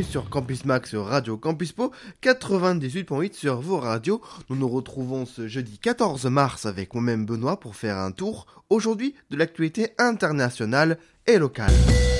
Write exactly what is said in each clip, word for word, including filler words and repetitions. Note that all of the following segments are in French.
sur Campus Max sur Radio Campus Po, quatre-vingt-dix-huit point huit sur vos radios. Nous nous retrouvons ce jeudi quatorze mars avec moi-même Benoît pour faire un tour, aujourd'hui, de l'actualité internationale et locale.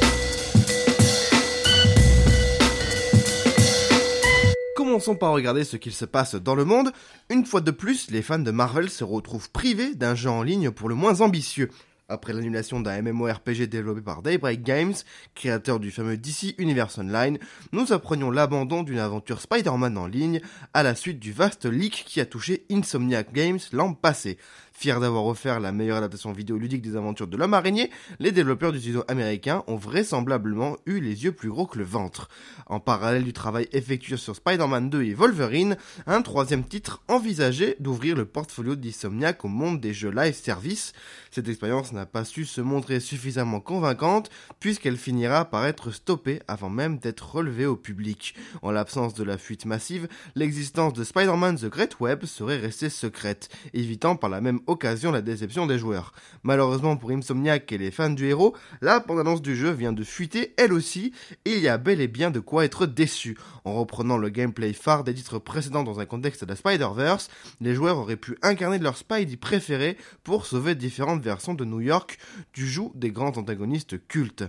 Commençons par regarder ce qu'il se passe dans le monde. Une fois de plus, les fans de Marvel se retrouvent privés d'un jeu en ligne pour le moins ambitieux. Après l'annulation d'un MMORPG développé par Daybreak Games, créateur du fameux D C Universe Online, nous apprenions l'abandon d'une aventure Spider-Man en ligne à la suite du vaste leak qui a touché Insomniac Games l'an passé. Fiers d'avoir offert la meilleure adaptation vidéoludique des aventures de l'homme araignée, les développeurs du studio américain ont vraisemblablement eu les yeux plus gros que le ventre. En parallèle du travail effectué sur Spider-Man deux et Wolverine, un troisième titre envisageait d'ouvrir le portfolio d'Insomniac au monde des jeux live service. Cette expérience n'a pas su se montrer suffisamment convaincante puisqu'elle finira par être stoppée avant même d'être relevée au public. En l'absence de la fuite massive, l'existence de Spider-Man The Great Web serait restée secrète, évitant par la même occasion la déception des joueurs. Malheureusement pour Insomniac et les fans du héros, la bande-annonce du jeu vient de fuiter elle aussi et il y a bel et bien de quoi être déçu. En reprenant le gameplay phare des titres précédents dans un contexte de la Spider-Verse, les joueurs auraient pu incarner leur Spidey préféré pour sauver différentes versions de New York du joug des grands antagonistes cultes.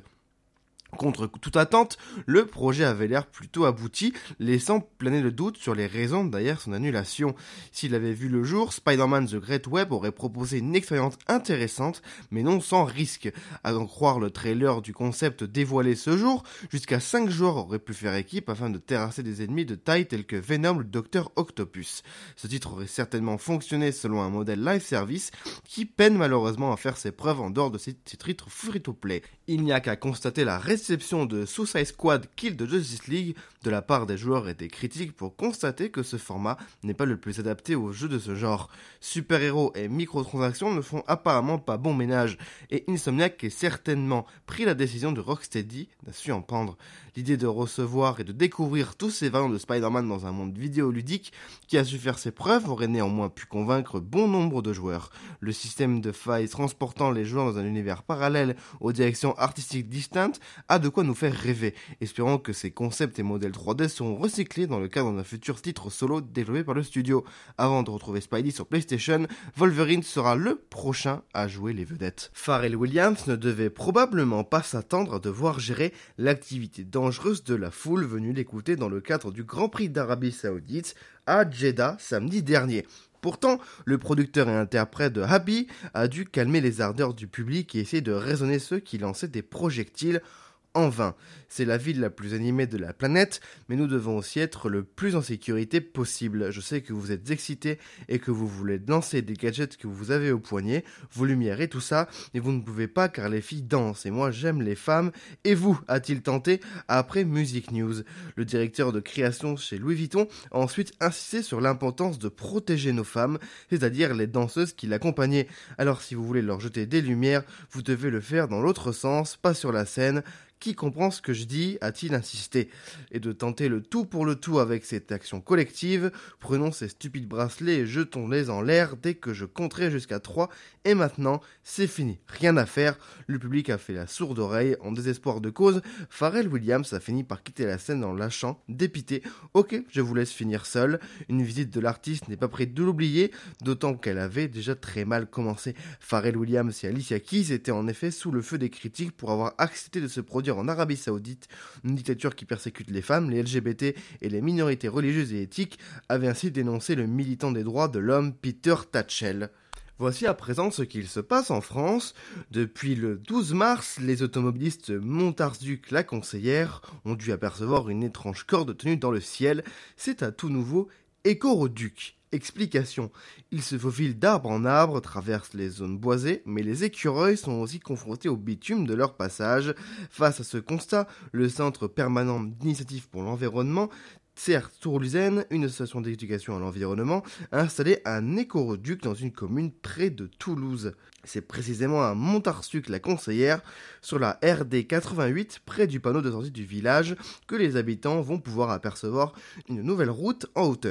Contre toute attente, le projet avait l'air plutôt abouti, laissant planer le doute sur les raisons derrière son annulation. S'il avait vu le jour, Spider-Man The Great Web aurait proposé une expérience intéressante, mais non sans risque. À en croire le trailer du concept dévoilé ce jour, jusqu'à cinq joueurs auraient pu faire équipe afin de terrasser des ennemis de taille tels que Venom, le Docteur Octopus. Ce titre aurait certainement fonctionné selon un modèle live service qui peine malheureusement à faire ses preuves en dehors de ses titres free-to-play. Il n'y a qu'à constater la réception de Suicide Squad Kill the Justice League de la part des joueurs et des critiques pour constater que ce format n'est pas le plus adapté aux jeux de ce genre. Super-héros et microtransactions ne font apparemment pas bon ménage et Insomniac est certainement pris la décision de Rocksteady n'a su en prendre. L'idée de recevoir et de découvrir tous ces variants de Spider-Man dans un monde vidéoludique qui a su faire ses preuves aurait néanmoins pu convaincre bon nombre de joueurs. Le système de failles transportant les joueurs dans un univers parallèle aux directions artistiques distinctes a de quoi nous faire rêver. Espérons que ces concepts et modèles trois D seront recyclés dans le cadre d'un futur titre solo développé par le studio. Avant de retrouver Spidey sur PlayStation, Wolverine sera le prochain à jouer les vedettes. Pharrell Williams ne devait probablement pas s'attendre à devoir gérer l'activité dangereuse de la foule venue l'écouter dans le cadre du Grand Prix d'Arabie Saoudite à Jeddah samedi dernier. Pourtant, le producteur et interprète de Happy a dû calmer les ardeurs du public et essayer de raisonner ceux qui lançaient des projectiles en vain. C'est la ville la plus animée de la planète, mais nous devons aussi être le plus en sécurité possible. Je sais que vous êtes excités et que vous voulez lancer des gadgets que vous avez au poignet, vos lumières et tout ça, mais vous ne pouvez pas car les filles dansent et moi j'aime les femmes. Et vous, a-t-il tenté après Music News. Le directeur de création chez Louis Vuitton a ensuite insisté sur l'importance de protéger nos femmes, c'est-à-dire les danseuses qui l'accompagnaient. Alors si vous voulez leur jeter des lumières, vous devez le faire dans l'autre sens, pas sur la scène. Qui comprend ce que je dis, a-t-il insisté. Et de tenter le tout pour le tout avec cette action collective, prenons ces stupides bracelets et jetons-les en l'air dès que je compterai jusqu'à trois, et maintenant, c'est fini, rien à faire, le public a fait la sourde oreille, en désespoir de cause, Pharrell Williams a fini par quitter la scène en lâchant, dépité, ok, je vous laisse finir seul, une visite de l'artiste n'est pas près de l'oublier, d'autant qu'elle avait déjà très mal commencé. Pharrell Williams et Alicia Keys étaient en effet sous le feu des critiques pour avoir accepté de se produire en Arabie Saoudite, une dictature qui persécute les femmes, les L G B T et les minorités religieuses et éthiques, avait ainsi dénoncé le militant des droits de l'homme Peter Tatchell. Voici à présent ce qu'il se passe en France. Depuis le douze mars, les automobilistes Montarzuc-La Conseillère ont dû apercevoir une étrange corde tenue dans le ciel. C'est à tout nouveau Écoroduc. Explication. Ils se faufilent d'arbre en arbre, traversent les zones boisées, mais les écureuils sont aussi confrontés au bitume de leur passage. Face à ce constat, le Centre permanent d'initiative pour l'environnement, C R Toulousaine, une association d'éducation à l'environnement, a installé un écoroduc dans une commune près de Toulouse. C'est précisément à Montarzuc-La Conseillère, sur la R D quatre-vingt-huit, près du panneau de sortie du village, que les habitants vont pouvoir apercevoir une nouvelle route en hauteur.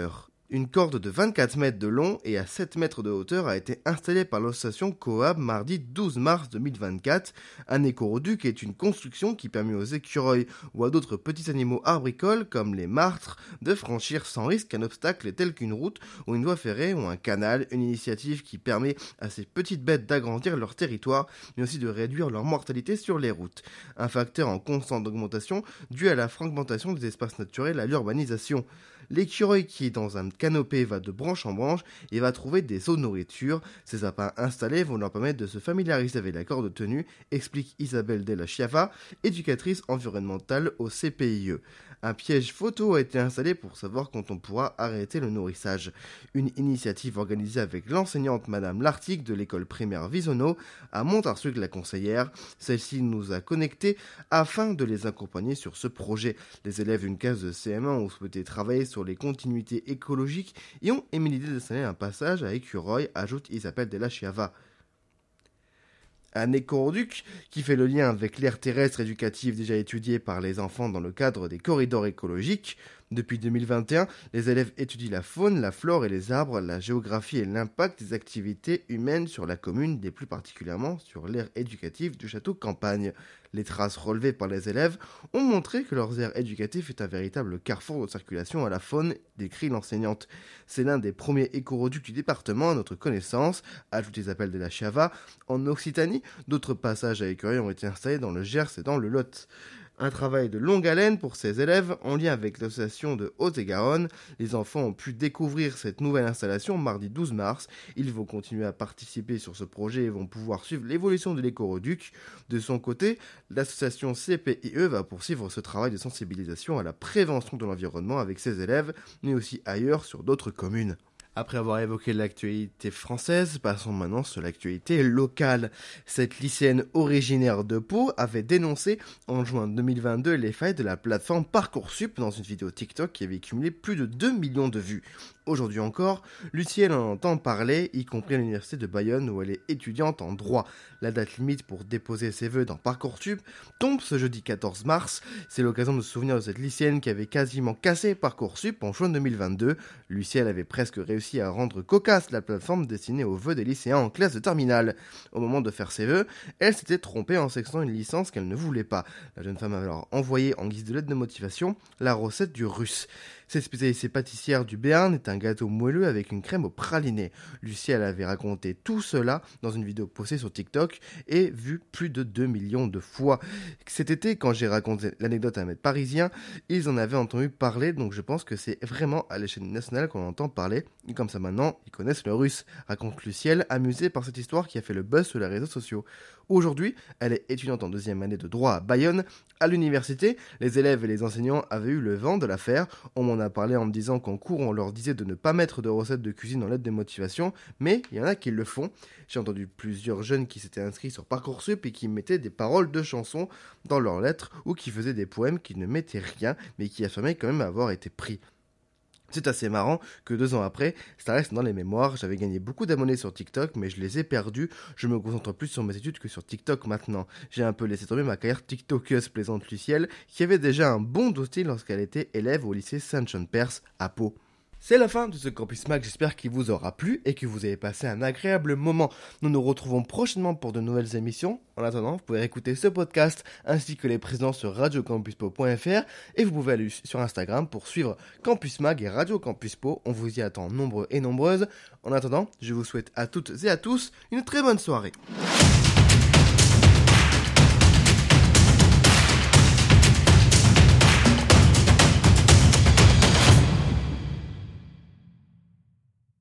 Une corde de vingt-quatre mètres de long et à sept mètres de hauteur a été installée par l'association Coab mardi douze mars deux mille vingt-quatre. Un écoroduc est une construction qui permet aux écureuils ou à d'autres petits animaux arboricoles comme les martres de franchir sans risque un obstacle tel qu'une route ou une voie ferrée ou un canal, une initiative qui permet à ces petites bêtes d'agrandir leur territoire mais aussi de réduire leur mortalité sur les routes. Un facteur en constante augmentation dû à la fragmentation des espaces naturels à l'urbanisation. L'écureuil qui est dans un canopé va de branche en branche et va trouver des seaux de nourriture. Ces appâts installés vont leur permettre de se familiariser avec la corde tenue, explique Isabelle Della Chiava, éducatrice environnementale au C P I E. Un piège photo a été installé pour savoir quand on pourra arrêter le nourrissage. Une initiative organisée avec l'enseignante Madame Lartigue de l'école primaire Visonneau à Montarsuc la Conseillère. Celle-ci nous a connectés afin de les accompagner sur ce projet. Les élèves d'une classe de C M un ont souhaité travailler sur les continuités écologiques et ont émis l'idée d'installer un passage à écureuil, ajoute Isabelle Della Chiava. Un écoroduc qui fait le lien avec l'aire terrestre éducative déjà étudiée par les enfants dans le cadre des corridors écologiques. Depuis deux mille vingt et un, les élèves étudient la faune, la flore et les arbres, la géographie et l'impact des activités humaines sur la commune, et plus particulièrement sur l'aire éducative du château Campagne. Les traces relevées par les élèves ont montré que leur aire éducative est un véritable carrefour de circulation à la faune, décrit l'enseignante. C'est l'un des premiers écoroducs du département à notre connaissance, ajoute Isabelle Della Chiava. En Occitanie, d'autres passages à écureuils ont été installés dans le Gers et dans le Lot. Un travail de longue haleine pour ces élèves en lien avec l'association de Haute-et-Garonne. Les enfants ont pu découvrir cette nouvelle installation mardi douze mars. Ils vont continuer à participer sur ce projet et vont pouvoir suivre l'évolution de l'écoroduc. De son côté, l'association C P I E va poursuivre ce travail de sensibilisation à la prévention de l'environnement avec ses élèves, mais aussi ailleurs sur d'autres communes. Après avoir évoqué l'actualité française, passons maintenant sur l'actualité locale. Cette lycéenne originaire de Pau avait dénoncé en juin deux mille vingt-deux les failles de la plateforme Parcoursup dans une vidéo TikTok qui avait cumulé plus de deux millions de vues. Aujourd'hui encore, Lucienne en entend parler, y compris à l'université de Bayonne où elle est étudiante en droit. La date limite pour déposer ses vœux dans Parcoursup tombe ce jeudi quatorze mars. C'est l'occasion de se souvenir de cette lycéenne qui avait quasiment cassé Parcoursup en juin deux mille vingt-deux. Lucienne avait presque réussi à rendre cocasse la plateforme destinée aux vœux des lycéens en classe de terminale. Au moment de faire ses vœux, elle s'était trompée en sélectionnant une licence qu'elle ne voulait pas. La jeune femme avait alors envoyé en guise de lettre de motivation la recette du russe. Cette spécialité pâtissière du Béarn est un gâteau moelleux avec une crème au praliné. Lucie, elle avait raconté tout cela dans une vidéo postée sur TikTok et vue plus de deux millions de fois. Cet été, quand j'ai raconté l'anecdote à un maître parisien, ils en avaient entendu parler, donc je pense que c'est vraiment à l'échelle nationale qu'on entend parler. Et comme ça maintenant, ils connaissent le russe, raconte Lucielle, amusée par cette histoire qui a fait le buzz sur les réseaux sociaux. Aujourd'hui, elle est étudiante en deuxième année de droit à Bayonne. À l'université, les élèves et les enseignants avaient eu le vent de l'affaire. On m'en a parlé en me disant qu'en cours, on leur disait de ne pas mettre de recettes de cuisine dans l'aide de motivation, mais il y en a qui le font. J'ai entendu plusieurs jeunes qui s'étaient inscrits sur Parcoursup et qui mettaient des paroles de chansons dans leurs lettres ou qui faisaient des poèmes qui ne mettaient rien, mais qui affirmaient quand même avoir été pris. C'est assez marrant que deux ans après, ça reste dans les mémoires. J'avais gagné beaucoup d'abonnés sur TikTok, mais je les ai perdus. Je me concentre plus sur mes études que sur TikTok maintenant. J'ai un peu laissé tomber ma carrière TikTokeuse, plaisante Lucielle, qui avait déjà un bon dossier lorsqu'elle était élève au lycée Saint-Jean-Perse à Pau. C'est la fin de ce Campus Mag, j'espère qu'il vous aura plu et que vous avez passé un agréable moment. Nous nous retrouvons prochainement pour de nouvelles émissions. En attendant, vous pouvez écouter ce podcast ainsi que les précédents sur radio campus po point f r et vous pouvez aller sur Instagram pour suivre Campus Mag et Radio Campus Po. On vous y attend nombreux et nombreuses. En attendant, je vous souhaite à toutes et à tous une très bonne soirée.